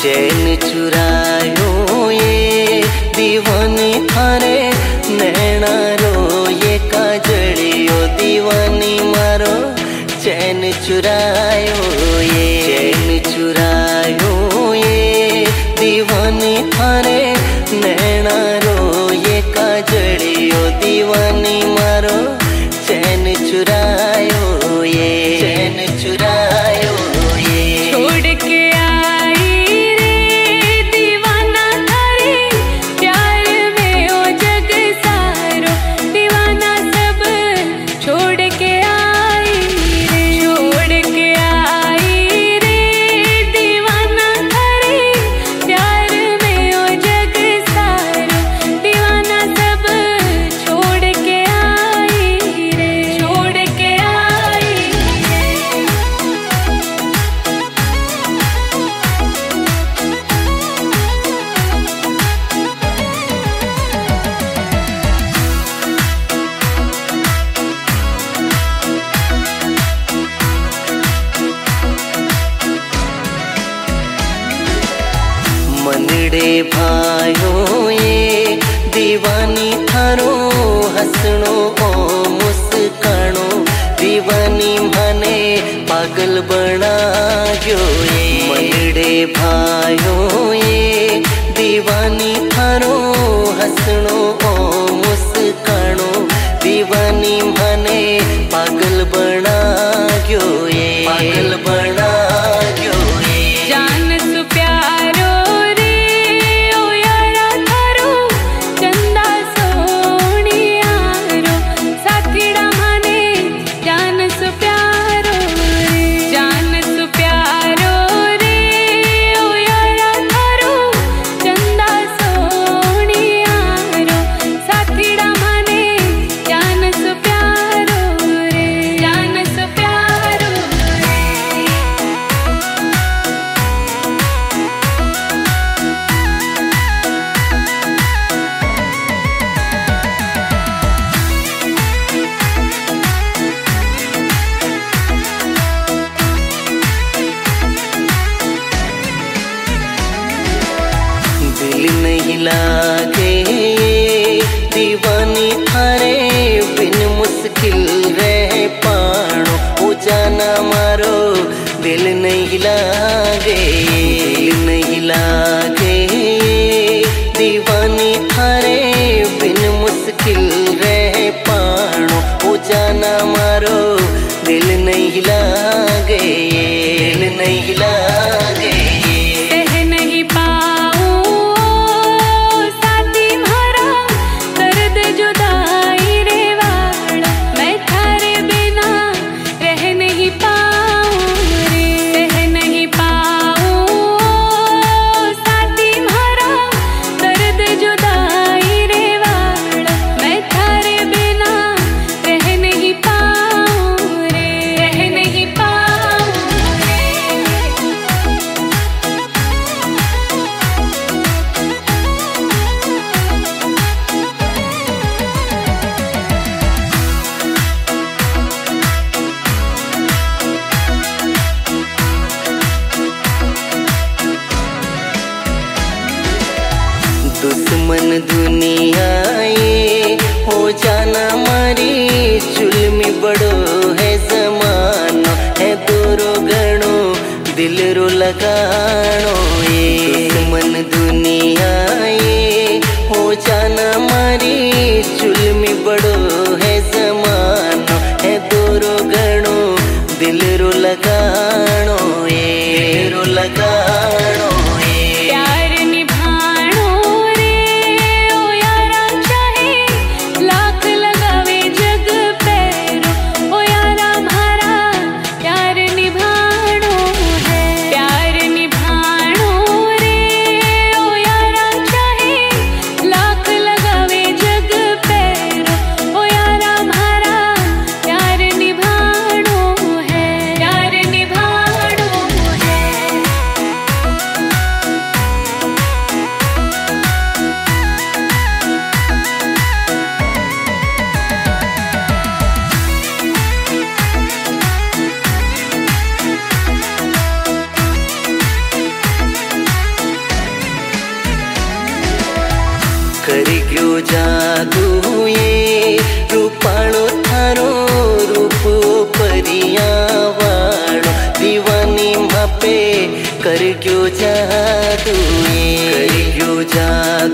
चैन चुरायो ये दीवानी थारे नैना रो ये काजड़ियो दीवानी मारो चैन चुरायो ये चैन चुरायो ये दीवानी थारे नैना रो ये काजड़ियो दीवानी मारो चैन चुरायो ये चैन चुरायो ये छोड़ के आई रे दीवाना थारे प्यार में ओ जग सारो दीवाना सब छोड़ के आई रे दीवाना थारे प्यार में ओ जग सारो दीवाना सब छोड़ के आई रे छोड़ के आई मनडे भायो ये दीवानी थारो हसणो ओ मुस्कानो दीवानी माने पागल बनायो ये मनडे भायो ये दीवानी थारो हसणो ओ मुस्कानो दीवानी माने पागल बनायो ये पागल बनायो ये जान सु प्यारो रे ओ यारा थारो चंदा सोनियारो साथीड़ा माने जान सु प्यारो रे ओ यारा थारो चंदा सोनियारो साथीड़ा माने जान सु प्यारो रे जान सु प्यारो रे दिल नहीं लागे दीवानी थारे बिन मुश्किल रह पाणो ओ जाना मारो दिल नहीं लागे दिल नहीं लागे दीवानी थारे बिन मुश्किल रह पाणो ओ जाना मारो दिल नहीं लागे दिल नहीं लागे सह नहीं पाऊं साथी म्हारा दर्द जुदाई रे वाला मैं थारे बिना रह नहीं पाऊं रे सह नहीं पाऊं साथी म्हारा दर्द जुदाई रे वाला मैं थारे बिना रह नहीं पाऊं रे रह नहीं पाऊं रे दुश्मन दुनिया ये हो जाना मारी चुलमी बड़ो है जमानो है दूरो गणो दिल रो लगानो ये दुश्मन दुनिया ये हो जाना मारी चुलमी बड़ो है जमानो है दूरो गणो दिल रो लगानो ये दिल रो लगानो ये प्यार निभाणो रे ओ यारा चाहे लाख लगावे जग पैरो ओ यारा म्हारा प्यार निभाणो है प्यार निभाणो जादू ये रूपाळो थारो रूप परिया वाळो दीवानी मापे कर गयो जादू ये कर गयो जादू